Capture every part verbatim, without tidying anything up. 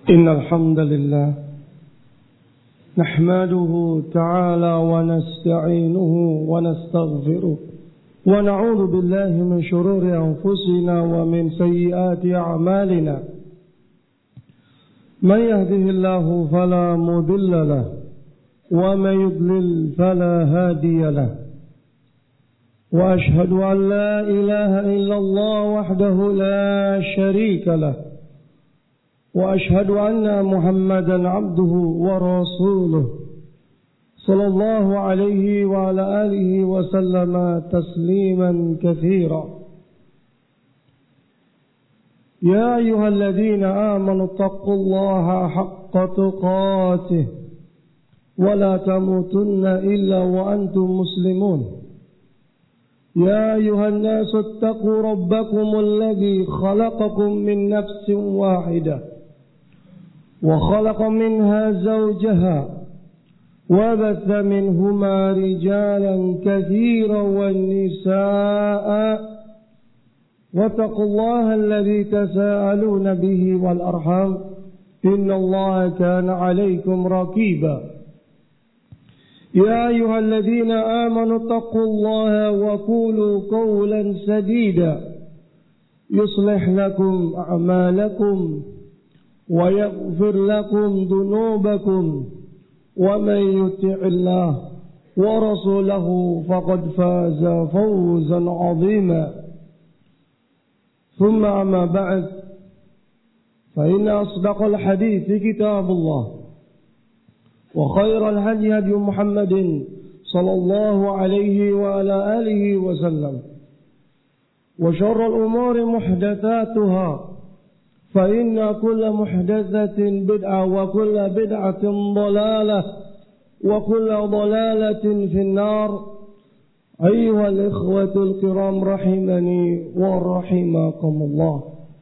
إن الحمد لله نحمده تعالى ونستعينه ونستغفره ونعوذ بالله من شرور أنفسنا ومن سيئات أعمالنا من يهده الله فلا مضل له ومن يضلل فلا هادي له وأشهد أن لا إله إلا الله وحده لا شريك له وأشهد أن محمدا عبده ورسوله صلى الله عليه وعلى آله وسلم تسليما كثيرا يا أيها الذين آمنوا اتقوا الله حق تقاته ولا تموتن إلا وأنتم مسلمون يا أيها الناس اتقوا ربكم الذي خلقكم من نفس واحدة وخلق منها زوجها وبث منهما رجالا كثيرا والنساء واتقوا الله الذي تساءلون به والأرحام إن الله كان عليكم رقيبا يا أيها الذين آمنوا اتقوا الله وقولوا قولا سديدا يصلح لكم أعمالكم ويغفر لكم ذنوبكم ومن يطع الله ورسوله فقد فاز فوزا عظيما ثم أما بعد فإن أصدق الحديث كتاب الله وخير الهدي هدي محمد صلى الله عليه وعلى آله وسلم وشر الأمور محدثاتها فإن كل محدثة بدعة وكل بدعة ضلالة وكل ضلالة في النار أيها الإخوة الكرام رحمني ورحمكم الله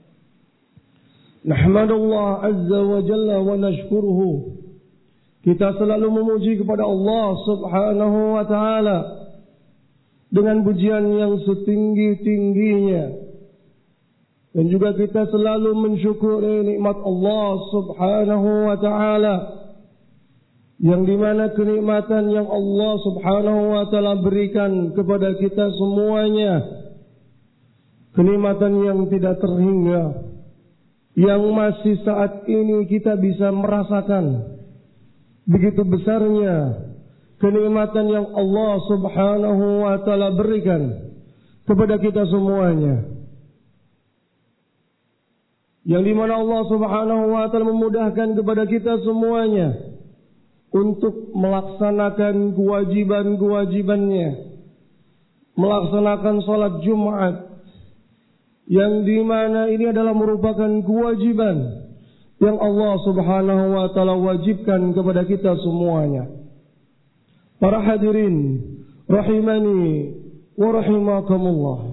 نحمد الله عز وجل ونشكره. Kita selalu memuji kepada Allah Subhanahu wa Ta'ala dengan pujian yang setinggi-tingginya. Dan juga kita selalu mensyukuri nikmat Allah Subhanahu wa Ta'ala, yang dimana kenikmatan yang Allah Subhanahu wa Ta'ala berikan kepada kita semuanya, kenikmatan yang tidak terhingga, yang masih saat ini kita bisa merasakan. Begitu besarnya kenikmatan yang Allah Subhanahu wa Ta'ala berikan kepada kita semuanya, yang dimana Allah Subhanahu wa Ta'ala memudahkan kepada kita semuanya untuk melaksanakan kewajiban-kewajibannya, melaksanakan salat Jumat, yang dimana ini adalah merupakan kewajiban yang Allah Subhanahu wa Ta'ala wajibkan kepada kita semuanya. Para hadirin rahimani wa rahimakumullah,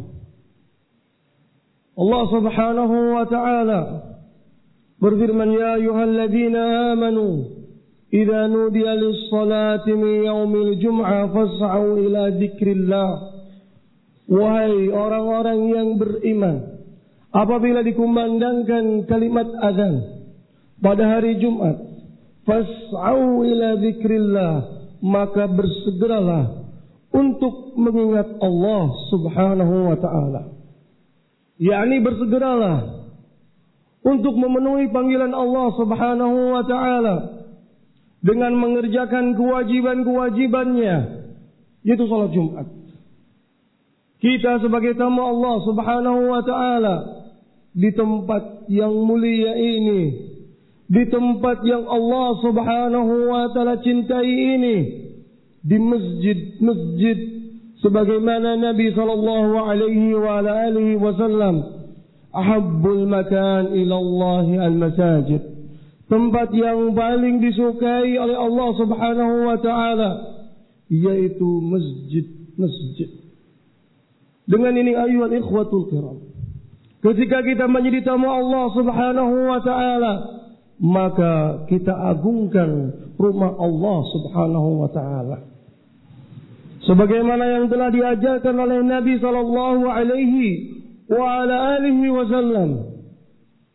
Allah Subhanahu wa Ta'ala berfirman, ya ayyuhalladzina amanu idza nudiya lis-salati min yaumil jum'ah fas'au ila dzikrillah. Wahai orang-orang yang beriman, apabila dikumandangkan kalimat azan pada hari Jumat, fas'au ila dzikrillah, maka bersegeralah untuk mengingat Allah Subhanahu wa Ta'ala. yakni bersegeralah untuk memenuhi panggilan Allah Subhanahu wa Ta'ala dengan mengerjakan kewajiban-kewajibannya, yaitu salat Jumat. Kita sebagai tamu Allah Subhanahu wa Ta'ala di tempat yang mulia ini, di tempat yang Allah Subhanahu wa Ta'ala cintai ini, di masjid-masjid sebagaimana Nabi sallallahu alaihi wa ala alihi wasallam, ahabbul makan ila Allah al-masajid, tempat yang paling disukai oleh Allah Subhanahu wa Ta'ala yaitu masjid-masjid. Dengan ini ayuhal ikhwatul kiram, ketika kita menjadi tamu Allah Subhanahu wa Ta'ala, maka kita agungkan rumah Allah Subhanahu wa Ta'ala sebagaimana yang telah diajarkan oleh Nabi sallallahu alaihi wa ala alihi wasallam,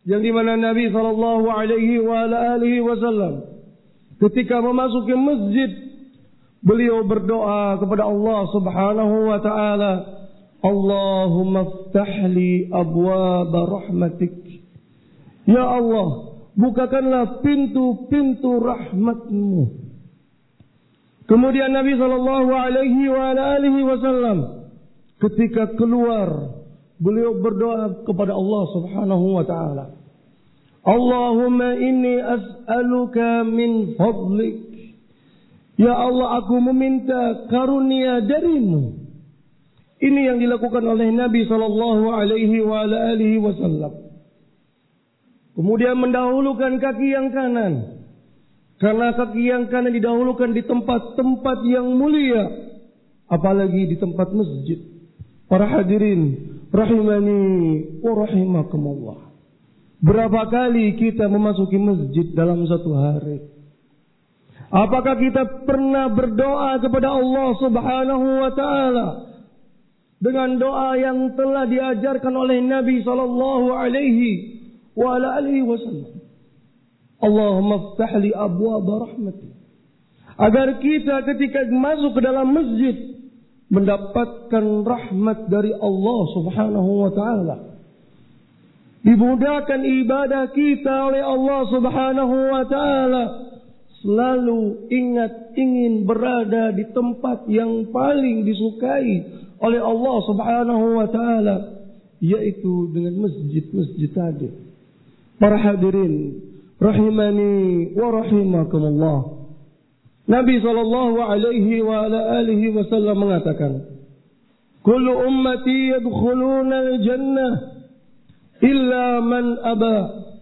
yang dimana Nabi sallallahu alaihi wa alihi wasallam ketika memasuki masjid, beliau berdoa kepada Allah Subhanahu wa taala, Allahumma iftahli abwaaba rahmatik. Ya Allah, bukakanlah pintu-pintu rahmat-Mu. Kemudian Nabi sallallahu alaihi wa alihi wasallam ketika keluar, beliau berdoa kepada Allah Subhanahu wa taala, Allahumma inni as'aluka min fadlik. Ya Allah, aku meminta karunia dari-Mu. Ini yang dilakukan oleh Nabi sallallahu alaihi wa alihi wasallam. Kemudian mendahulukan kaki yang kanan, karena kaki yang kanan didahulukan di tempat-tempat yang mulia, apalagi di tempat masjid. Para hadirin rahimani wa rahimakumullah. Berapa kali kita memasuki masjid dalam satu hari? Apakah kita pernah berdoa kepada Allah Subhanahu wa taala dengan doa yang telah diajarkan oleh Nabi sallallahu alaihi wa alihi wasallam? Allahumma iftah li abwaaba rahmatik. Agar kita ketika masuk ke dalam masjid mendapatkan rahmat dari Allah Subhanahu wa taala. Dimudahkan ibadah kita oleh Allah Subhanahu wa taala. Selalu ingat ingin berada di tempat yang paling disukai oleh Allah Subhanahu wa taala, yaitu dengan masjid-masjid tadi. Para hadirin rahimani wa rahimakumullah. Nabi sallallahu alaihi wa ala alihi wasallam mengatakan, kullu ummati yadkhuluna al-jannah illa man aba.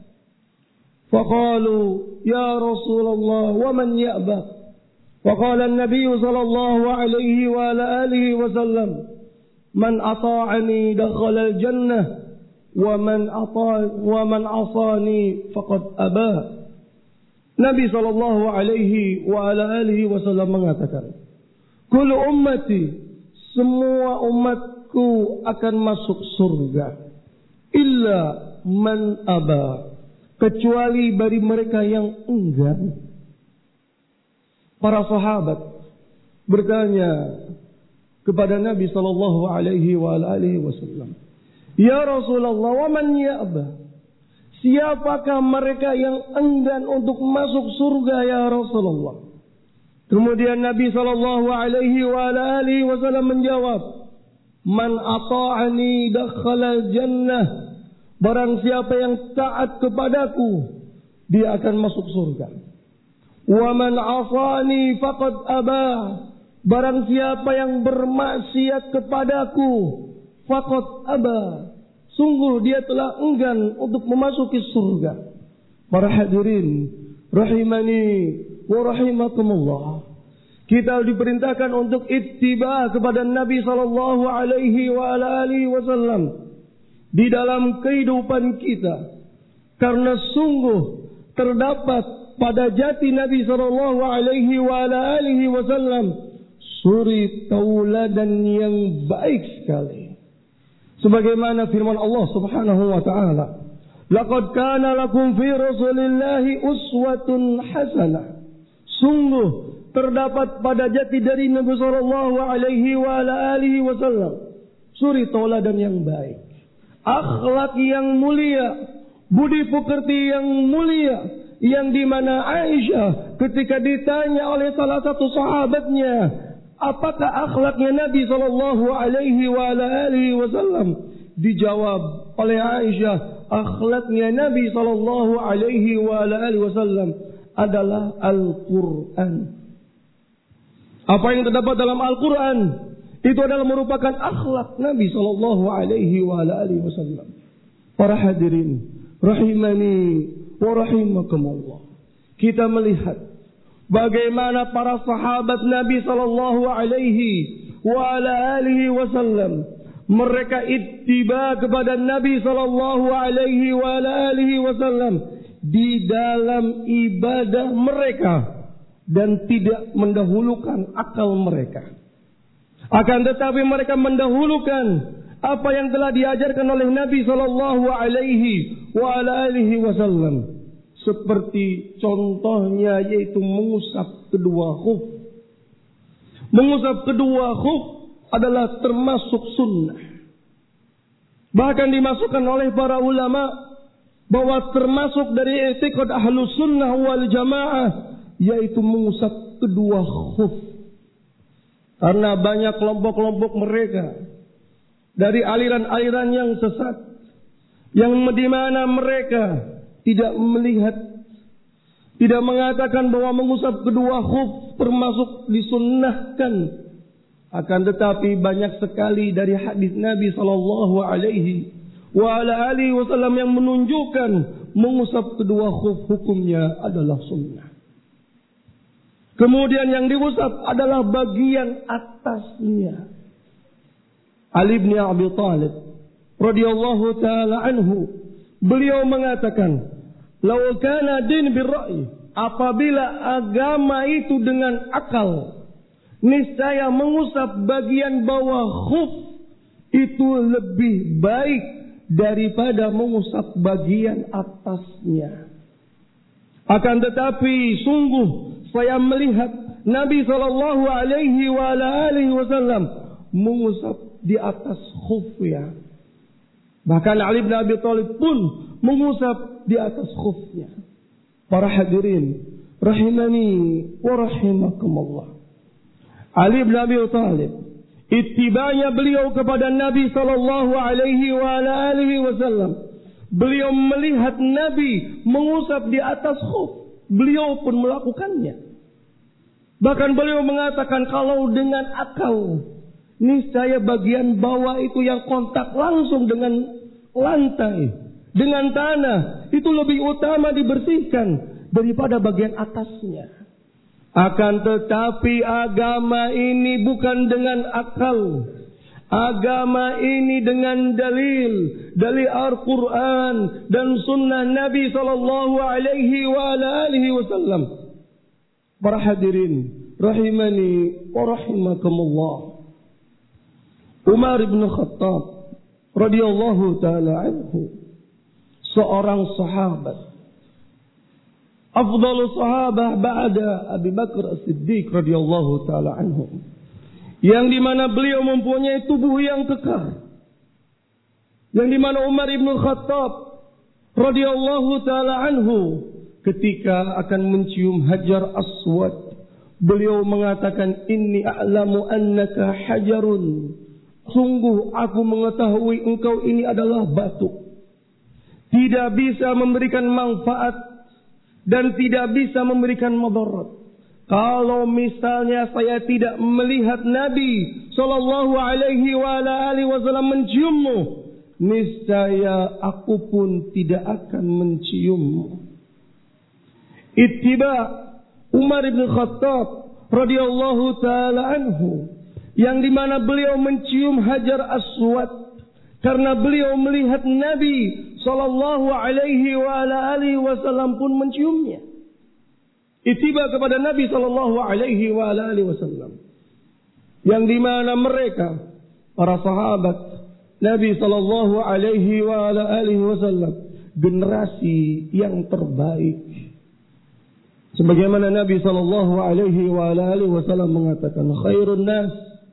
Faqalu ya Rasulullah wa man ya'ba. Faqala an-nabiy sallallahu alaihi wa ala alihi wasallam, man ata'ani dakhala al-jannah wa man ata wa man asani faqad aba. Nabi sallallahu alaihi wa ala alihi wasallam mengatakan, kullu ummati, semua umatku akan masuk surga, illa man aba, kecuali bagi mereka yang enggan. Para sahabat bertanya kepada Nabi sallallahu alaihi wa ala alihi wasallam, ya Rasulullah, wa man ya'ba? Siapakah mereka yang enggan untuk masuk surga ya Rasulullah? Kemudian Nabi sallallahu alaihi wa ala alihi wasallam menjawab, man ata'ani dakhala jannah. Barang siapa yang taat kepadaku, dia akan masuk surga. Wa man 'asani faqad aba. Barang siapa yang bermaksiat kepadaku, faqad aba. Sungguh dia telah enggan untuk memasuki surga. Para hadirin rahimani wa rahimakumullah. Kita diperintahkan untuk ittiba kepada Nabi sallallahu alaihi wa ala alihi wasallam di dalam kehidupan kita, karena sungguh terdapat pada jati Nabi sallallahu alaihi wa ala alihi wasallam suri tauladan yang baik sekali. Sebagaimana firman Allah Subhanahu wa taala, laqad kana lakum fi rasulillahi uswatun hasanah. Sungguh terdapat pada jati dari Nabi sallallahu alaihi wa ala alihi wasallam suri tauladan yang baik, akhlak yang mulia, budi pekerti yang mulia, yang dimana Aisyah ketika ditanya oleh salah satu sahabatnya, apakah akhlaknya Nabi sallallahu alaihi wa alihi wasallam? Dijawab oleh Aisyah, akhlaknya Nabi sallallahu alaihi wa alihi wasallam adalah Al-Qur'an. Apa yang terdapat dalam Al-Qur'an itu adalah merupakan akhlak Nabi sallallahu alaihi wa alihi wasallam. Para hadirin rahimani wa rahimakumullah. Kita melihat bagaimana para sahabat Nabi sallallahu alaihi wa ala alihi wasallam mereka ittiba kepada Nabi sallallahu alaihi wa ala alihi wasallam di dalam ibadah mereka dan tidak mendahulukan akal mereka. Akan tetapi mereka mendahulukan apa yang telah diajarkan oleh Nabi sallallahu alaihi wa ala alihi wasallam. Seperti contohnya yaitu mengusap kedua khuf. Mengusap kedua khuf adalah termasuk sunnah. Bahkan dimasukkan oleh para ulama bahwa termasuk dari i'tiqad ahlus sunnah wal jamaah yaitu mengusap kedua khuf. Karena banyak kelompok-kelompok mereka dari aliran-aliran yang sesat, yang di mana mereka tidak melihat, tidak mengatakan bahwa mengusap kedua khuf termasuk disunnahkan. Akan tetapi banyak sekali dari hadis Nabi sallallahu alaihi wa ala alihi wasallam yang menunjukkan mengusap kedua khuf hukumnya adalah sunnah. Kemudian yang diusap adalah bagian atasnya. Ali bin Abi Thalib radhiyallahu taala anhu, beliau mengatakan, "Lau kana din birra'i," apabila agama itu dengan akal, niscaya mengusap bagian bawah khuf itu lebih baik daripada mengusap bagian atasnya. Akan tetapi sungguh saya melihat Nabi sallallahu alaihi wa alihi wasallam mengusap di atas khufnya. Bahkan Ali bin Abi Thalib pun mengusap di atas khufnya. Para hadirin rahimani wa rahimakumullah. Ali bin Abi Thalib, ittibanya beliau kepada Nabi sallallahu alaihi wa alihi wasallam. Beliau melihat Nabi mengusap di atas khuf, beliau pun melakukannya. Bahkan beliau mengatakan kalau dengan akal, niscaya bagian bawah itu yang kontak langsung dengan lantai, dengan tanah, itu lebih utama dibersihkan daripada bagian atasnya. Akan tetapi agama ini bukan dengan akal. Agama ini dengan dalil, dalil Al-Quran dan sunnah Nabi sallallahu alaihi wa alihi wasallam. Para hadirin rahimani wa rahimakumullah. Umar bin Khattab radhiyallahu taala anhu, seorang sahabat, afdalus sahabah ba'da Abu Bakar As-Siddiq radhiyallahu taala anhu, yang dimana beliau mempunyai tubuh yang kekar, yang dimana Umar bin Khattab radhiyallahu taala anhu ketika akan mencium Hajar Aswad, beliau mengatakan, inni a'lamu annaka hajarun, sungguh aku mengetahui engkau ini adalah batu, tidak bisa memberikan manfaat dan tidak bisa memberikan mudarat. Kalau misalnya saya tidak melihat Nabi sallallahu alaihi wa alihi wasallam menciummu, niscaya aku pun tidak akan menciummu. Ittiba Umar bin Khattab radhiyallahu taala anhu, yang dimana beliau mencium Hajar Aswad karena beliau melihat Nabi sallallahu alaihi wa alihi wasallam pun menciumnya. Ittiba kepada Nabi sallallahu alaihi wa alihi wasallam, yang dimana mereka para sahabat Nabi sallallahu alaihi wa alihi wasallam generasi yang terbaik. Sebagaimana Nabi sallallahu alaihi wa alihi wasallam mengatakan, khairun nas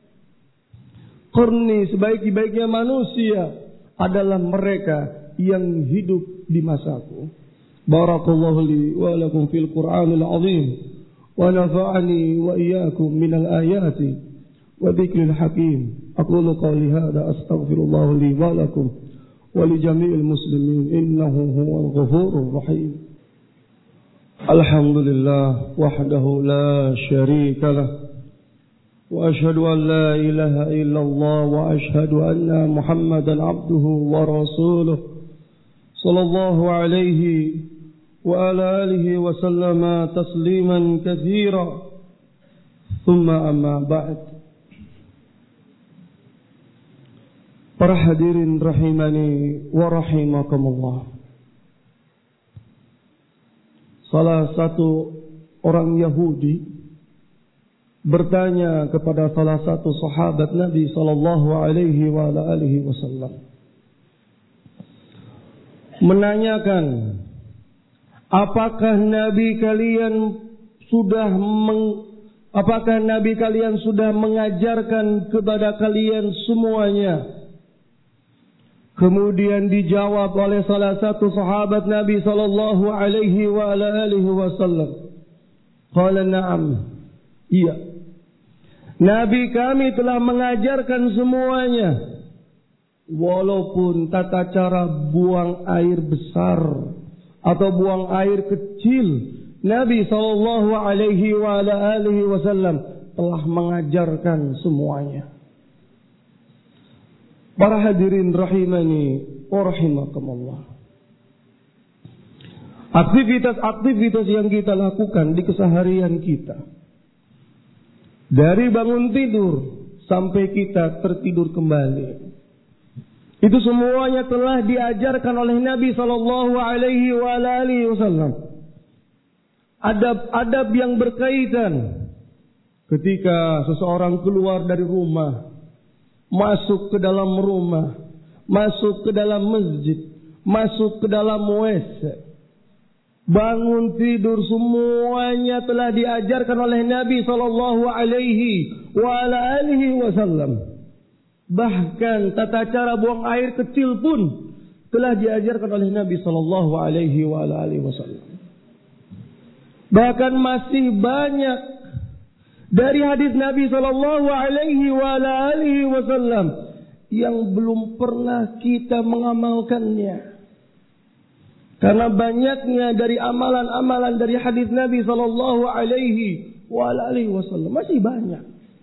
qarni, sebaik-baiknya manusia adalah mereka yang hidup di masaku. Barakallahu li wa lakum fil Qur'anil azim wa nafa'ani wa iyyakum minal ayati wa dzikril hakim. Aqulu qawli hadza astaghfirullah li wa lakum wa li jami'il muslimin innahu huwal ghafurur rahim. Alhamdulillah wahdahu la syarika lah, wa ashhadu an la ilaha illallah wa ashhadu anna Muhammadan abduhu wa rasuluh sallallahu alaihi wa ala alihi wa sallama tasliman katsira. Thumma amma ba'd. Para hadirin rahimani wa rahimakumullah. Salah satu orang Yahudi bertanya kepada salah satu sahabat Nabi sallallahu alaihi wa alihi wasallam, menanyakan, apakah Nabi kalian sudah meng, apakah Nabi kalian sudah mengajarkan kepada kalian semuanya? Kemudian dijawab oleh salah satu sahabat Nabi sallallahu alaihi wa alihi wasallam, qala na'am, iya, Nabi kami telah mengajarkan semuanya, walaupun tata cara buang air besar atau buang air kecil, Nabi sallallahu alaihi wa alihi wasallam telah mengajarkan semuanya. Para hadirin rahimani wa rahimakumullah. Aktivitas-aktivitas yang kita lakukan di keseharian kita, dari bangun tidur sampai kita tertidur kembali, itu semuanya telah diajarkan oleh Nabi sallallahu alaihi wasallam. Adab-adab yang berkaitan ketika seseorang keluar dari rumah, masuk ke dalam rumah, masuk ke dalam masjid, masuk ke dalam W C, bangun tidur, semuanya telah diajarkan oleh Nabi sallallahu alaihi wasallam. Bahkan tata cara buang air kecil pun telah diajarkan oleh Nabi sallallahu alaihi wasallam. Bahkan masih banyak dari hadis Nabi sallallahu alaihi wasallam yang belum pernah kita mengamalkannya. Karena banyaknya dari amalan-amalan dari hadis Nabi sallallahu alaihi wasallam masih banyak.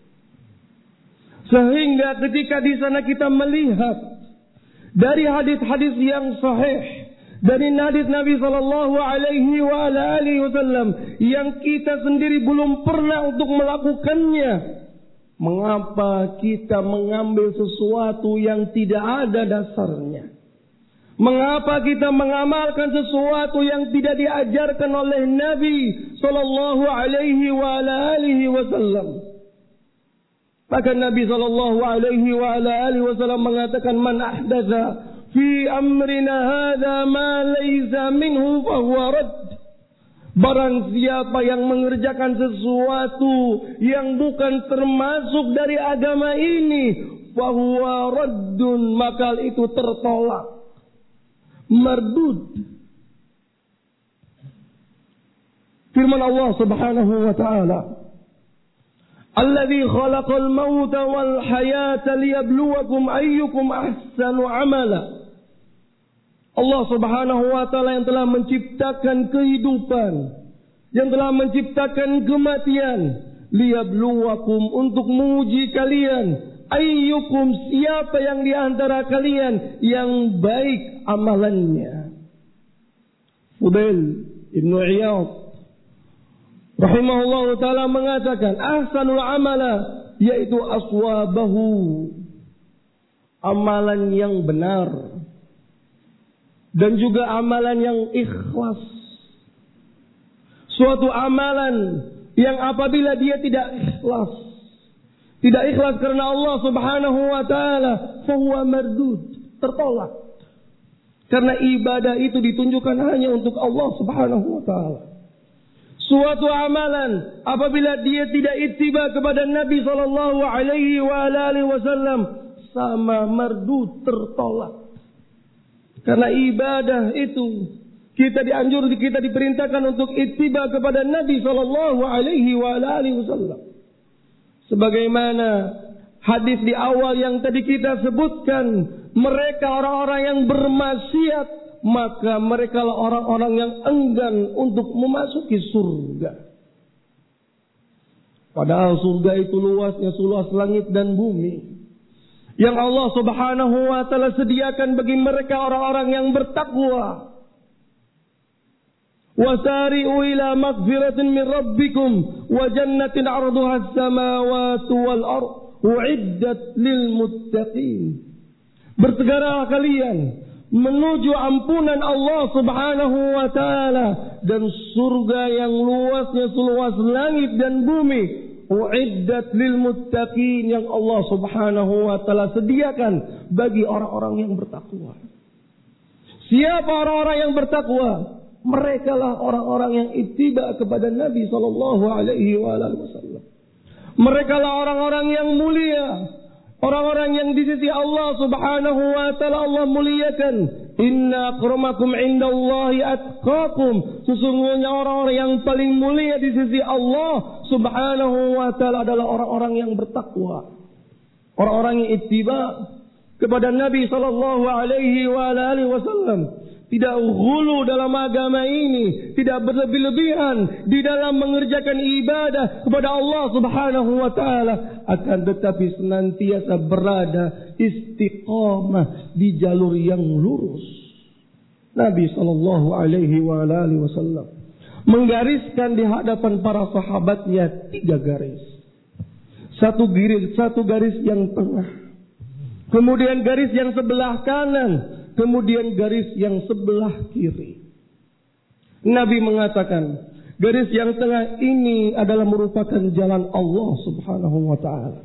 Sehingga ketika di sana kita melihat dari hadis-hadis yang sahih dari hadis Nabi sallallahu alaihi wasallam yang kita sendiri belum pernah untuk melakukannya, mengapa kita mengambil sesuatu yang tidak ada dasarnya? Mengapa kita mengamalkan sesuatu yang tidak diajarkan oleh Nabi sallallahu alaihi wasallam? Maka Nabi sallallahu alaihi wasallam mengatakan, man ahdatsa fi amrina hadza ma laysa minhu fahuwa radd. Barang siapa yang mengerjakan sesuatu yang bukan termasuk dari agama ini, fahuwa raddun, maka itu tertolak, mardud. Firman Allah Subhanahu wa taala, alladzi khalaqal mauta wal hayata liyabluwakum ayyukum ahsanu amala. Allah Subhanahu wa taala yang telah menciptakan kehidupan, yang telah menciptakan kematian, liyabluwakum, untuk menguji kalian, ayyukum, siapa yang di antara kalian yang baik amalannya. Fudail Ibnu Iyad rahimahullah taala mengatakan, ahsanul amala, yaitu aswabahu, amalan yang benar, dan juga amalan yang ikhlas. Suatu amalan yang apabila dia tidak ikhlas, tidak ikhlas karena Allah Subhanahu wa taala, fahuwa mardud, tertolak. Karena ibadah itu ditunjukkan hanya untuk Allah Subhanahu wa taala. Suatu amalan apabila dia tidak ittiba kepada Nabi sallallahu alaihi wasallam, sama mardud, tertolak. Karena ibadah itu kita dianjur, kita diperintahkan untuk ittiba kepada Nabi sallallahu alaihi wasallam. Sebagaimana hadis di awal yang tadi kita sebutkan, mereka orang-orang yang bermaksiat, maka mereka lah orang-orang yang enggan untuk memasuki surga. Padahal surga itu luasnya seluas langit dan bumi, yang Allah Subhanahu wa taala sediakan bagi mereka orang-orang yang bertakwa. Wasari'u ila maghfiratin min rabbikum wa jannatin 'arduha as-samawati wal ardh u'iddat lil muttaqin. Bersegeralah kalian menuju ampunan Allah Subhanahu wa taala dan surga yang luasnya seluas langit dan bumi. uiddat lil muttaqin, yang Allah Subhanahu wa taala sediakan bagi orang-orang yang bertakwa. Siapa orang-orang yang bertakwa? Merekalah orang-orang yang ittiba kepada Nabi sallallahu alaihi wasallam. Merekalah orang-orang yang mulia, orang-orang yang di sisi Allah Subhanahu wa taala Allah muliakan. Inna akramakum indallahi atqakum. Sesungguhnya orang-orang yang paling mulia di sisi Allah Subhanahu wa taala adalah orang-orang yang bertakwa. Orang-orang yang ittiba kepada Nabi sallallahu alaihi wasallam. Tidak ghulu dalam agama ini, tidak berlebih-lebihan di dalam mengerjakan ibadah kepada Allah Subhanahu wa taala, akan tetapi senantiasa berada istiqamah di jalur yang lurus. Nabi sallallahu alaihi wasallam menggariskan di hadapan para sahabatnya tiga garis. Satu garis, satu garis yang tengah. Kemudian garis yang sebelah kanan, kemudian garis yang sebelah kiri. Nabi mengatakan, garis yang tengah ini adalah merupakan jalan Allah Subhanahu wa taala.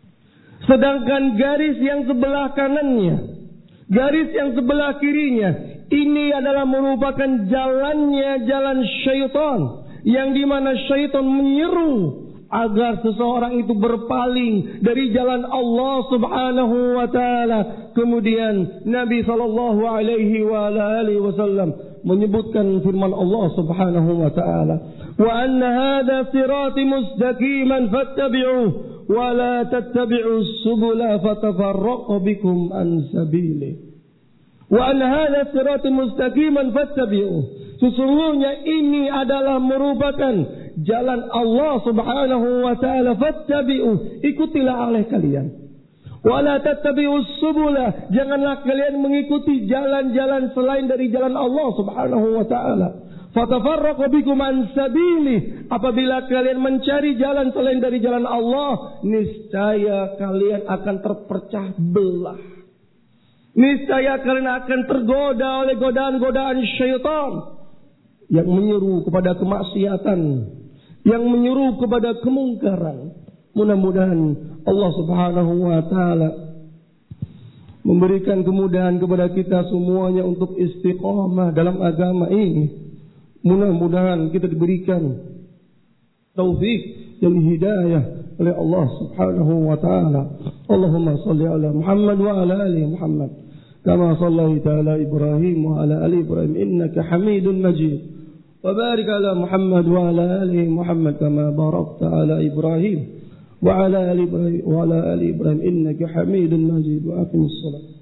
Sedangkan garis yang sebelah kanannya, garis yang sebelah kirinya, ini adalah merupakan jalannya jalan syaitan, yang dimana syaitan menyeru agar seseorang itu berpaling dari jalan Allah Subhanahu wa taala. Kemudian Nabi sallallahu alaihi wasallam menyebutkan firman Allah Subhanahu wa taala, "Wa anna hadha sirati mustaqiman fattabi'uhu wa la tattabi'us subula fatafarraqu bikum an sabilihi." Wa anna hadha sirati mustaqiman fattabi'uhu. Sesungguhnya ini adalah merupakan jalan Allah Subhanahu wa taala, fattabi'u, ikutilah oleh kalian. Wala tattabi'us subula, janganlah kalian mengikuti jalan-jalan selain dari jalan Allah Subhanahu wa taala. Fatafarraqu bikum an sabili, apabila kalian mencari jalan selain dari jalan Allah, niscaya kalian akan terpecah belah. Niscaya kalian akan tergoda oleh godaan-godaan syaitan yang menyeru kepada kemaksiatan, yang menyeru kepada kemungkaran. Mudah-mudahan Allah Subhanahu wa taala memberikan kemudahan kepada kita semuanya untuk istiqamah dalam agama ini. Mudah-mudahan kita diberikan taufik dan hidayah oleh Allah Subhanahu wa taala. Allahumma shalli ala Muhammad wa ala ali Muhammad kama shallaita ala Ibrahim wa ala ali Ibrahim innaka Hamidun Majid. وبارك على محمد وعلى آل محمد كما باركت على إبراهيم وعلى آل إبراهيم وعلى آل إبراهيم إنك حميد مجيد وأقم الصلاة.